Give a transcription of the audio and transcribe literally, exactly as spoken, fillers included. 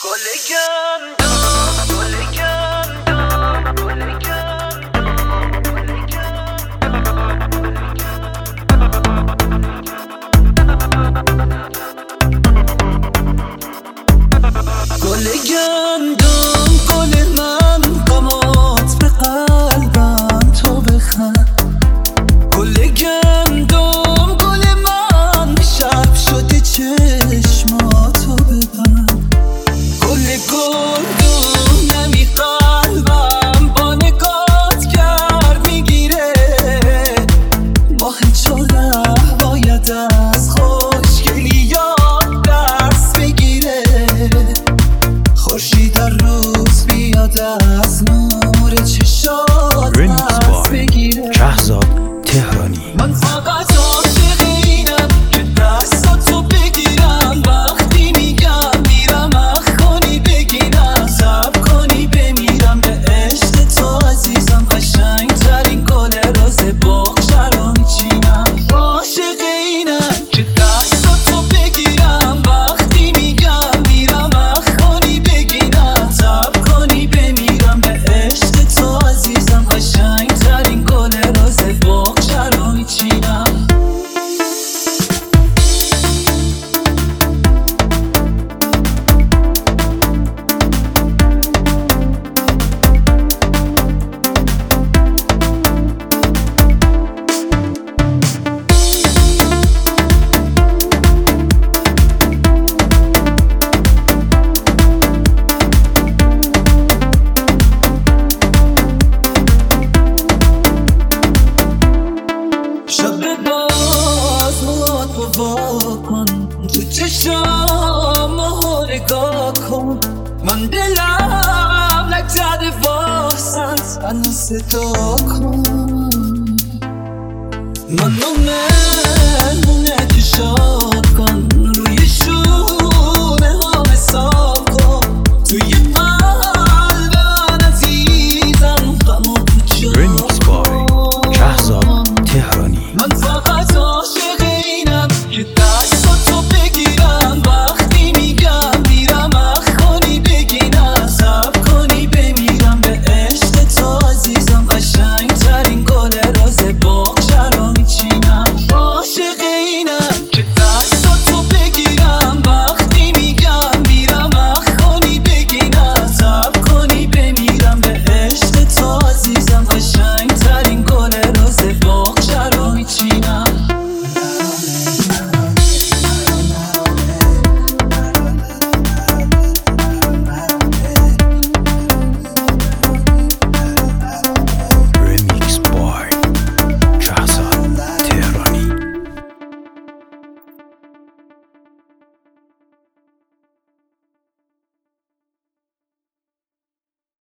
گل گندم گل گندم گل گل گندم گل من قامت به قلبم تو بخند گل گندم گل من شب شده چشماتو ببند گل گندم نمی قلبم با نگات کرد میگیره با هیچوله باید از خوشگلیات دست بگیره خورشید هر روز بیاد از نور چشات دست بگیره شهزاد تهرانی. من فقط عاشق اینم که دستاتو بگیرم وقتی میگم میرم اخ کنی بگیرم صبر کنی بمیرم به عشق تو عزیزم قشنگ ترین گل روز بخشر رو میچینم عاشق اینم که دستاتو بگیرم وقتی میگم میرم اخ کنی بگیرم صبر کنی بمیرم به عشق تو عزیزم قشنگ ترین گل روز بخشر رو میچینم شب باز موات رو وا کن تو چشام رو نگاه کن من دلم نگذره واسط منو صدا کن منو مهمونه چشام